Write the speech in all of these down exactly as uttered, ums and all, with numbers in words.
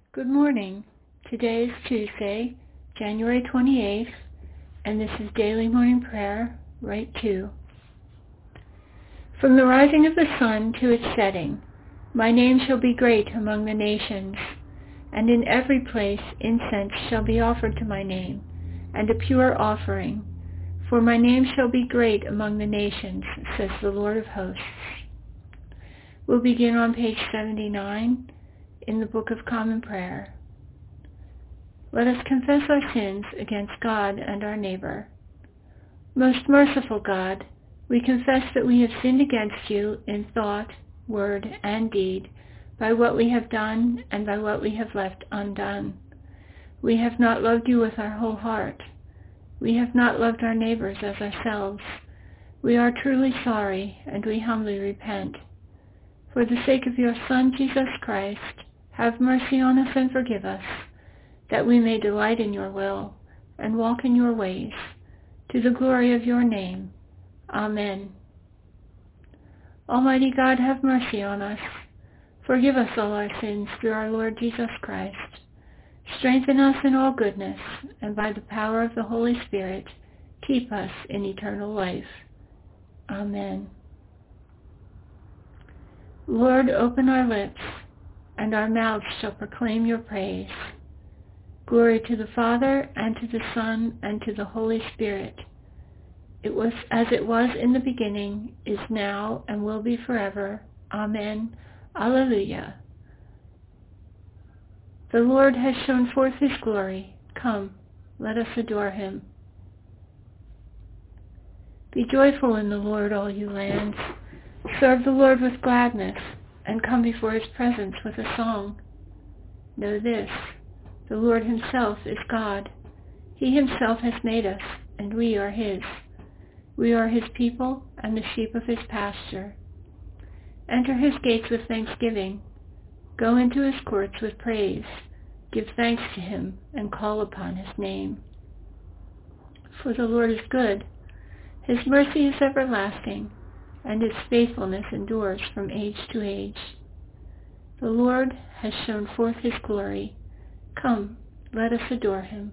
Good morning. Today is Tuesday, January twenty-eighth, and this is Daily Morning Prayer, Rite two. From the rising of the sun to its setting, my name shall be great among the nations, and in every place incense shall be offered to my name, and a pure offering. For my name shall be great among the nations, says the Lord of hosts. We'll begin on page seventy-nine in the Book of Common Prayer. Let us confess our sins against God and our neighbor. Most merciful God, we confess that we have sinned against you in thought, word, and deed, by what we have done and by what we have left undone. We have not loved you with our whole heart. We have not loved our neighbors as ourselves. We are truly sorry, and we humbly repent. For the sake of your Son, Jesus Christ, have mercy on us and forgive us, that we may delight in your will and walk in your ways, to the glory of your name. Amen. Almighty God, have mercy on us. Forgive us all our sins through our Lord Jesus Christ. Strengthen us in all goodness, and by the power of the Holy Spirit, keep us in eternal life. Amen. Lord, open our lips, and our mouths shall proclaim your praise. Glory to the Father, and to the Son, and to the Holy Spirit. It was as it was in the beginning, is now, and will be forever. Amen. Alleluia. The Lord has shown forth his glory. Come, let us adore him. Be joyful in the Lord, all you lands. Serve the Lord with gladness, and come before his presence with a song. Know this, the Lord himself is God. He himself has made us, and we are his. We are his people and the sheep of his pasture. Enter his gates with thanksgiving. Go into his courts with praise. Give thanks to him and call upon his name. For the Lord is good. His mercy is everlasting, and his faithfulness endures from age to age. The Lord has shown forth his glory. Come, let us adore him.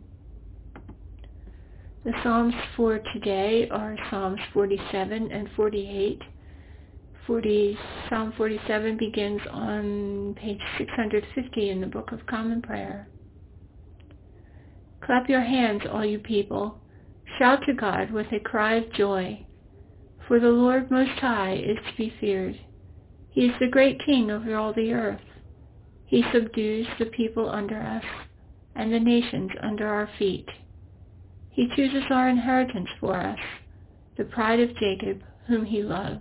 The Psalms for today are Psalms forty-seven and forty-eight. forty, Psalm forty-seven begins on page six hundred fifty in the Book of Common Prayer. Clap your hands, all you people. Shout to God with a cry of joy. For the Lord Most High is to be feared. He is the great King over all the earth. He subdues the people under us, and the nations under our feet. He chooses our inheritance for us, the pride of Jacob, whom he loves.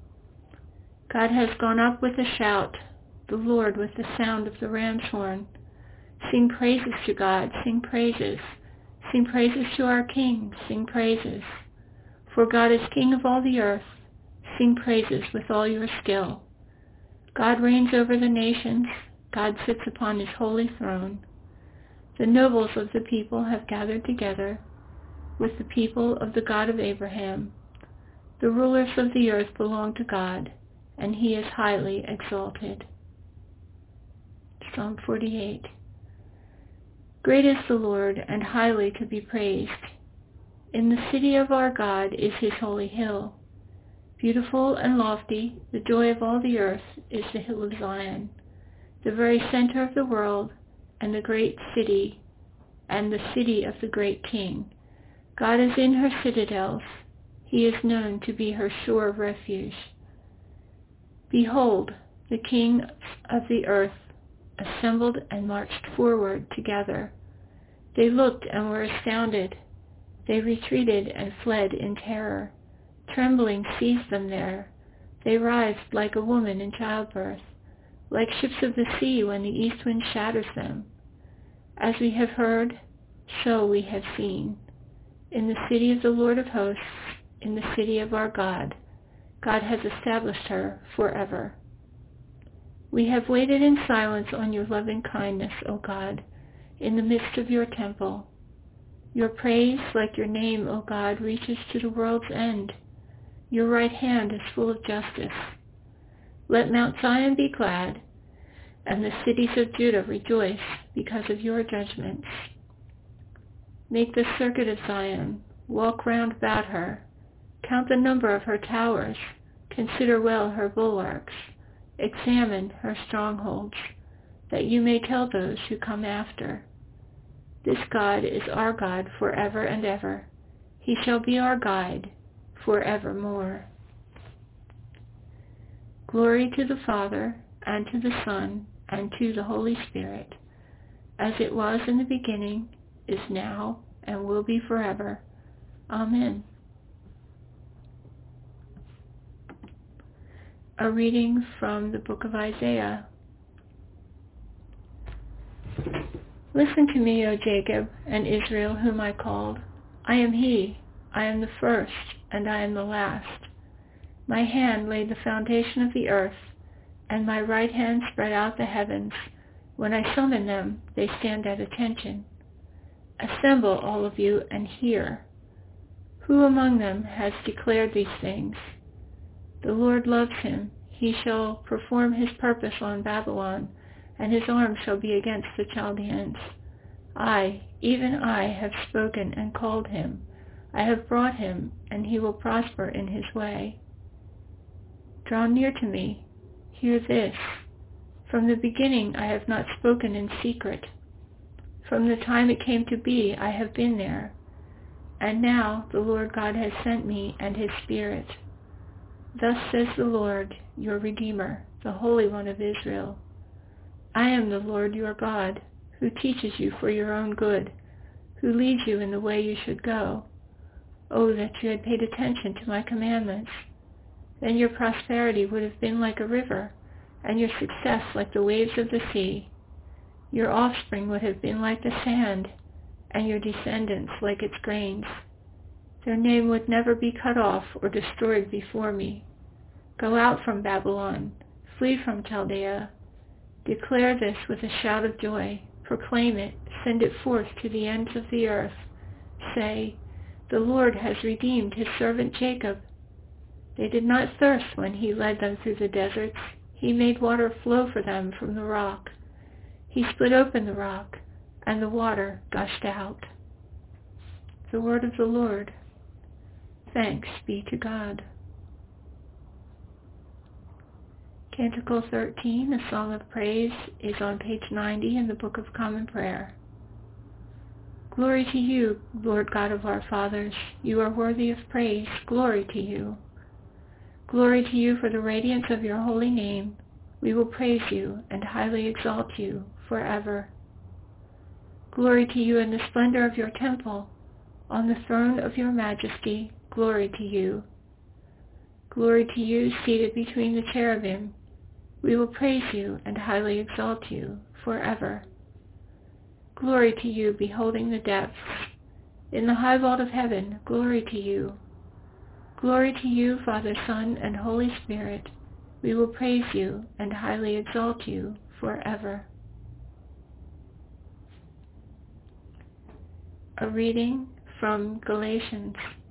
God has gone up with a shout, the Lord with the sound of the ram's horn. Sing praises to God, sing praises. Sing praises to our King, sing praises. For God is King of all the earth. Sing praises with all your skill. God reigns over the nations. God sits upon his holy throne. The nobles of the people have gathered together with the people of the God of Abraham. The rulers of the earth belong to God, and he is highly exalted. Psalm forty-eight. Great is the Lord, and highly to be praised. In the city of our God is his holy hill. Beautiful and lofty, the joy of all the earth is the hill of Zion, the very center of the world, and the great city, and the city of the great King. God is in her citadels. He is known to be her shore of refuge. Behold, the kings of the earth assembled and marched forward together. They looked and were astounded. They retreated and fled in terror. Trembling seized them there. They writhed like a woman in childbirth, like ships of the sea when the east wind shatters them. As we have heard, so we have seen. In the city of the Lord of hosts, in the city of our God, God has established her forever. We have waited in silence on your loving kindness, O God, in the midst of your temple. Your praise, like your name, O God, reaches to the world's end. Your right hand is full of justice. Let Mount Zion be glad, and the cities of Judah rejoice because of your judgments. Make the circuit of Zion, walk round about her, count the number of her towers, consider well her bulwarks, examine her strongholds, that you may tell those who come after. This God is our God forever and ever. He shall be our guide forevermore. Glory to the Father, and to the Son, and to the Holy Spirit, as it was in the beginning, is now, and will be forever. Amen. A reading from the book of Isaiah. Listen to me, O Jacob, and Israel, whom I called. I am he, I am the first, and I am the last. My hand laid the foundation of the earth, and my right hand spread out the heavens. When I summon them, they stand at attention. Assemble, all of you, and hear. Who among them has declared these things? The Lord loves him. He shall perform his purpose on Babylon, and his arm shall be against the Chaldeans. I, even I, have spoken and called him. I have brought him, and he will prosper in his way. Draw near to me. Hear this. From the beginning I have not spoken in secret. From the time it came to be, I have been there. And now the Lord God has sent me and his Spirit. Thus says the Lord, your Redeemer, the Holy One of Israel. I am the Lord your God, who teaches you for your own good, who leads you in the way you should go. Oh, that you had paid attention to my commandments. Then your prosperity would have been like a river, and your success like the waves of the sea. Your offspring would have been like the sand, and your descendants like its grains. Their name would never be cut off or destroyed before me. Go out from Babylon, flee from Chaldea. Declare this with a shout of joy. Proclaim it, send it forth to the ends of the earth. Say, the Lord has redeemed his servant Jacob. They did not thirst when he led them through the deserts. He made water flow for them from the rock. He split open the rock, and the water gushed out. The word of the Lord. Thanks be to God. Canticle thirteen, a song of praise, is on page ninety in the Book of Common Prayer. Glory to you, Lord God of our fathers. You are worthy of praise. Glory to you. Glory to you for the radiance of your holy name. We will praise you and highly exalt you forever. Glory to you in the splendor of your temple. On the throne of your majesty, glory to you. Glory to you seated between the cherubim. We will praise you and highly exalt you forever. Glory to you beholding the depths. In the high vault of heaven, glory to you. Glory to you, Father, Son, and Holy Spirit. We will praise you and highly exalt you forever. A reading from Galatians.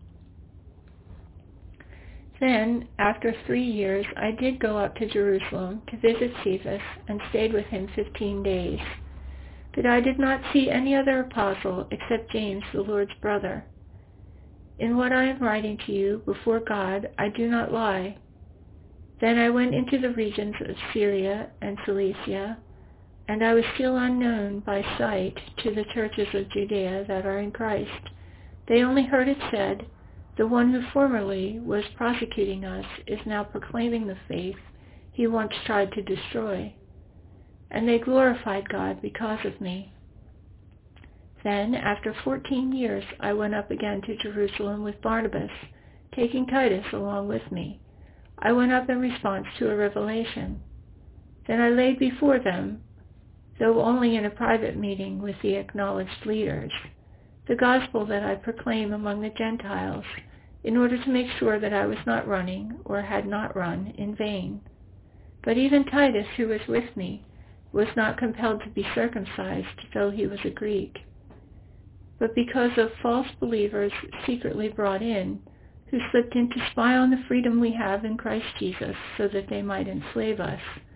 Then, after three years, I did go up to Jerusalem to visit Cephas and stayed with him fifteen days. But I did not see any other apostle except James, the Lord's brother. In what I am writing to you before God, I do not lie. Then I went into the regions of Syria and Cilicia, and I was still unknown by sight to the churches of Judea that are in Christ. They only heard it said, the one who formerly was prosecuting us is now proclaiming the faith he once tried to destroy. And they glorified God because of me. Then, after fourteen years, I went up again to Jerusalem with Barnabas, taking Titus along with me. I went up in response to a revelation. Then I laid before them, though only in a private meeting with the acknowledged leaders, the gospel that I proclaim among the Gentiles, in order to make sure that I was not running, or had not run, in vain. But even Titus, who was with me, was not compelled to be circumcised, though he was a Greek. But because of false believers secretly brought in, who slipped in to spy on the freedom we have in Christ Jesus, so that they might enslave us,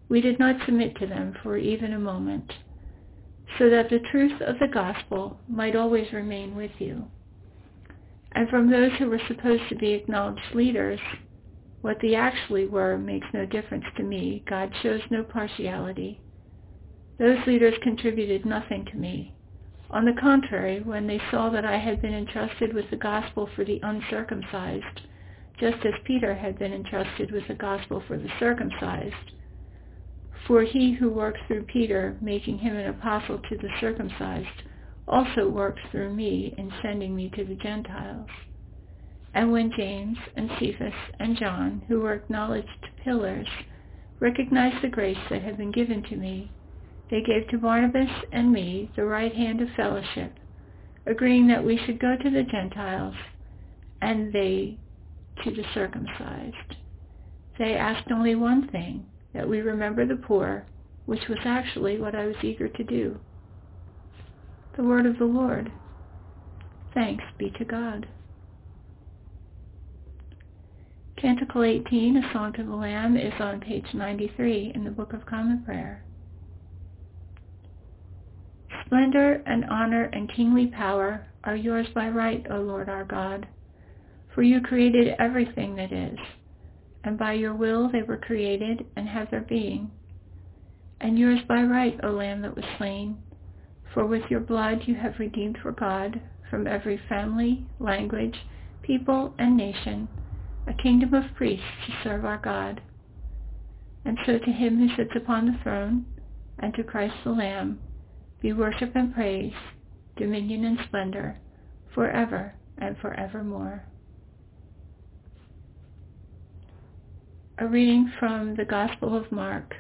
we did not submit to them for even a moment, so that the truth of the gospel might always remain with you. And from those who were supposed to be acknowledged leaders, what they actually were makes no difference to me. God shows no partiality. Those leaders contributed nothing to me. On the contrary, when they saw that I had been entrusted with the gospel for the uncircumcised, just as Peter had been entrusted with the gospel for the circumcised, for he who works through Peter, making him an apostle to the circumcised, also works through me in sending me to the Gentiles. And when James and Cephas and John, who were acknowledged pillars, recognized the grace that had been given to me, they gave to Barnabas and me the right hand of fellowship, agreeing that we should go to the Gentiles, and they to the circumcised. They asked only one thing, that we remember the poor, which was actually what I was eager to do. The word of the Lord. Thanks be to God. Canticle eighteen, A Song to the Lamb, is on page ninety-three in the Book of Common Prayer. Splendor and honor and kingly power are yours by right, O Lord our God, for you created everything that is, and by your will they were created and have their being. And yours by right, O Lamb that was slain, for with your blood you have redeemed for God from every family, language, people, and nation, a kingdom of priests to serve our God. And so to him who sits upon the throne, and to Christ the Lamb, be worship and praise, dominion and splendor, forever and forevermore. A reading from the Gospel of Mark.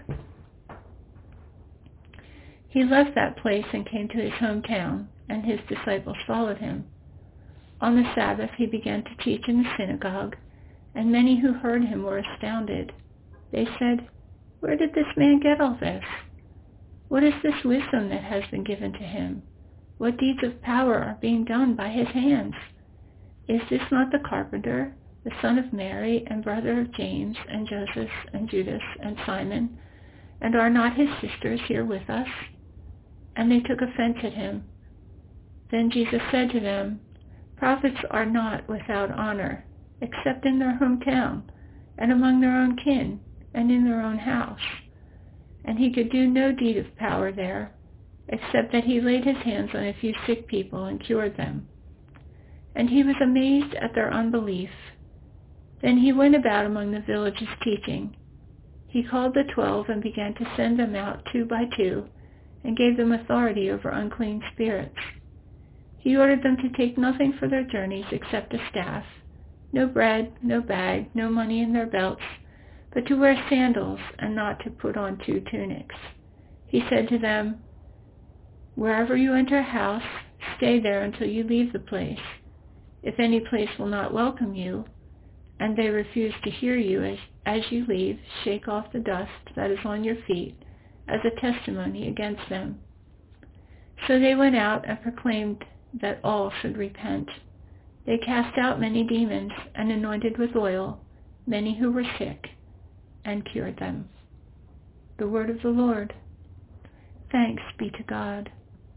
He left that place and came to his hometown, and his disciples followed him. On the Sabbath he began to teach in the synagogue, and many who heard him were astounded. They said, "Where did this man get all this? What is this wisdom that has been given to him? What deeds of power are being done by his hands? Is this not the carpenter, the son of Mary, and brother of James, and Joseph, and Judas, and Simon? And are not his sisters here with us?" And they took offense at him. Then Jesus said to them, "Prophets are not without honor, except in their hometown, and among their own kin, and in their own house." And he could do no deed of power there, except that he laid his hands on a few sick people and cured them. And he was amazed at their unbelief. Then he went about among the villages teaching. He called the twelve and began to send them out two by two, and gave them authority over unclean spirits. He ordered them to take nothing for their journeys except a staff, no bread, no bag, no money in their belts, but to wear sandals and not to put on two tunics. He said to them, "Wherever you enter a house, stay there until you leave the place. If any place will not welcome you, and they refuse to hear you as, as you leave, shake off the dust that is on your feet as a testimony against them." So they went out and proclaimed that all should repent. They cast out many demons and anointed with oil many who were sick and cured them. The word of the Lord. Thanks be to God.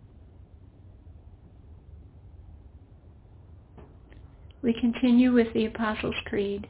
We continue with the Apostles' Creed.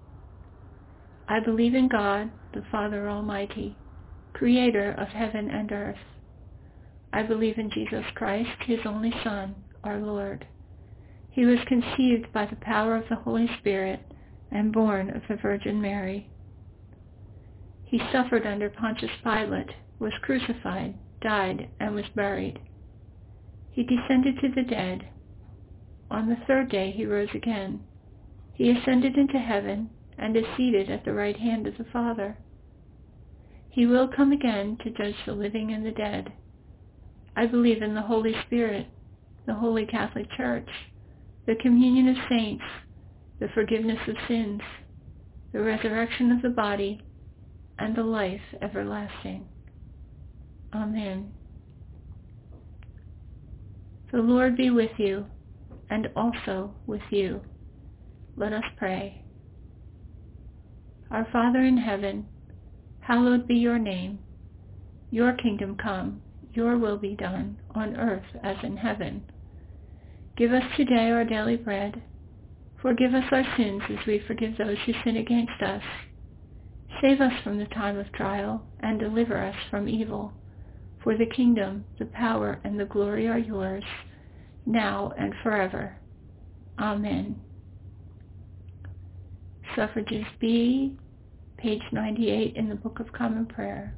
I believe in God, the Father Almighty, creator of heaven and earth. I believe in Jesus Christ, his only Son, our Lord. He was conceived by the power of the Holy Spirit and born of the Virgin Mary. He suffered under Pontius Pilate, was crucified, died, and was buried. He descended to the dead. On the third day he rose again. He ascended into heaven and is seated at the right hand of the Father. He will come again to judge the living and the dead. I believe in the Holy Spirit, the Holy Catholic Church, the communion of saints, the forgiveness of sins, the resurrection of the body, and the life everlasting. Amen. The Lord be with you, and also with you. Let us pray. Our Father in heaven, hallowed be your name. Your kingdom come, your will be done, on earth as in heaven. Give us today our daily bread. Forgive us our sins as we forgive those who sin against us. Save us from the time of trial, and deliver us from evil. For the kingdom, the power, and the glory are yours, now and forever. Amen. Suffrages B, page ninety-eight in the Book of Common Prayer.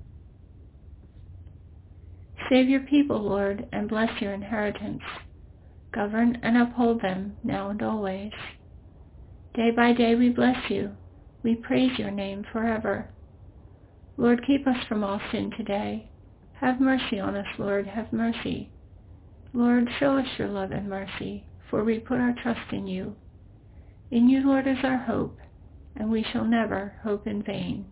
Save your people, Lord, and bless your inheritance. Govern and uphold them now and always. Day by day we bless you. We praise your name forever. Lord, keep us from all sin today. Have mercy on us, Lord, have mercy. Lord, show us your love and mercy, for we put our trust in you. In you, Lord, is our hope, and we shall never hope in vain.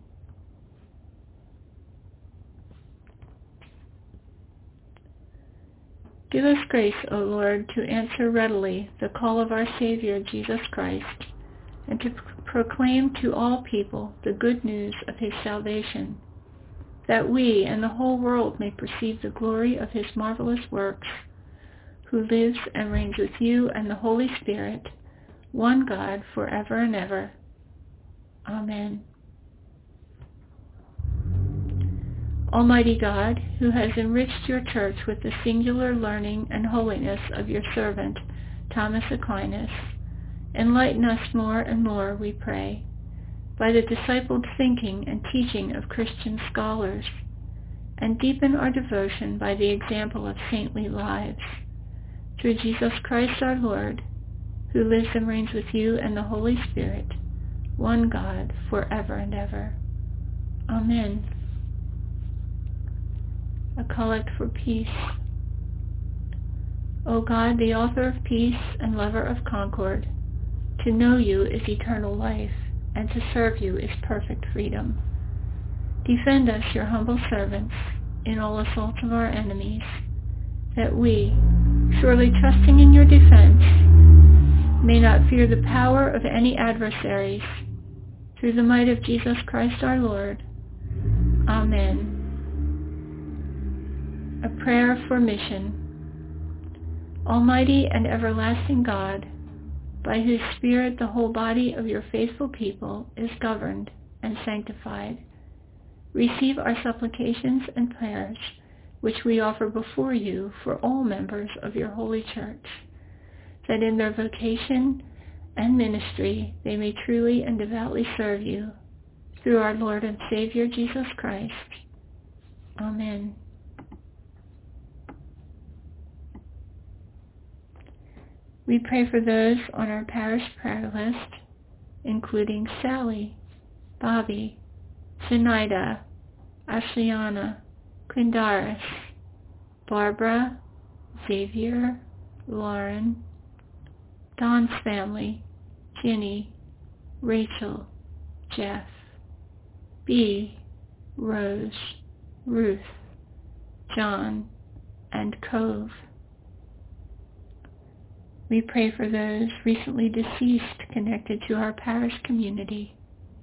Give us grace, O Lord, to answer readily the call of our Savior, Jesus Christ, and to proclaim to all people the good news of his salvation, that we and the whole world may perceive the glory of his marvelous works, who lives and reigns with you and the Holy Spirit, one God, forever and ever. Amen. Almighty God, who has enriched your church with the singular learning and holiness of your servant, Thomas Aquinas, enlighten us more and more, we pray, by the discipled thinking and teaching of Christian scholars, and deepen our devotion by the example of saintly lives. Through Jesus Christ our Lord, who lives and reigns with you and the Holy Spirit, one God, forever and ever. Amen. A collect for peace. O God, the author of peace and lover of concord, to know you is eternal life, and to serve you is perfect freedom. Defend us, your humble servants, in all assaults of our enemies, that we, surely trusting in your defense, may not fear the power of any adversaries, through the might of Jesus Christ our Lord. Amen. A prayer for mission. Almighty and everlasting God, by whose Spirit the whole body of your faithful people is governed and sanctified, receive our supplications and prayers, which we offer before you for all members of your holy church, that in their vocation and ministry they may truly and devoutly serve you, through our Lord and Savior Jesus Christ. Amen. We pray for those on our parish prayer list, including Sally, Bobby, Zenaida, Ashliana, Quindaris, Barbara, Xavier, Lauren, Don's family, Ginny, Rachel, Jeff, Bee, Rose, Ruth, John, and Cove. We pray for those recently deceased connected to our parish community.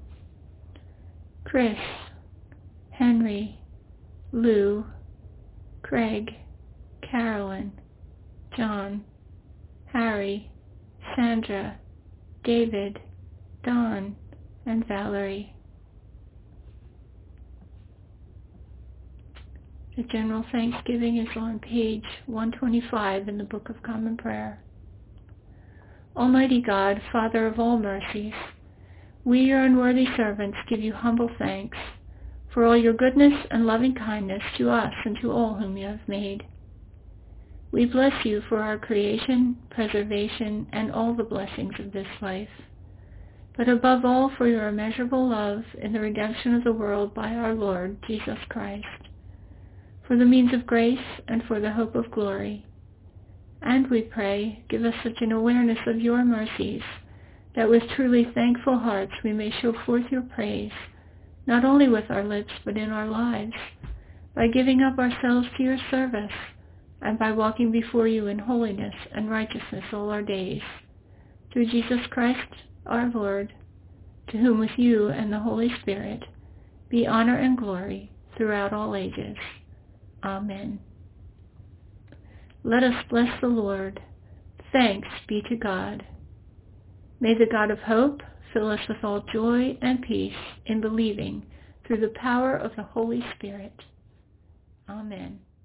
Chris, Henry, Lou, Craig, Carolyn, John, Harry, Sandra, David, Don, and Valerie. The General Thanksgiving is on page one twenty-five in the Book of Common Prayer. Almighty God, Father of all mercies, we, your unworthy servants, give you humble thanks for all your goodness and loving kindness to us and to all whom you have made. We bless you for our creation, preservation, and all the blessings of this life, but above all for your immeasurable love in the redemption of the world by our Lord Jesus Christ, for the means of grace and for the hope of glory. And we pray, give us such an awareness of your mercies, that with truly thankful hearts we may show forth your praise, not only with our lips but in our lives, by giving up ourselves to your service, and by walking before you in holiness and righteousness all our days. Through Jesus Christ our Lord, to whom with you and the Holy Spirit be honor and glory throughout all ages. Amen. Let us bless the Lord. Thanks be to God. May the God of hope fill us with all joy and peace in believing through the power of the Holy Spirit. Amen.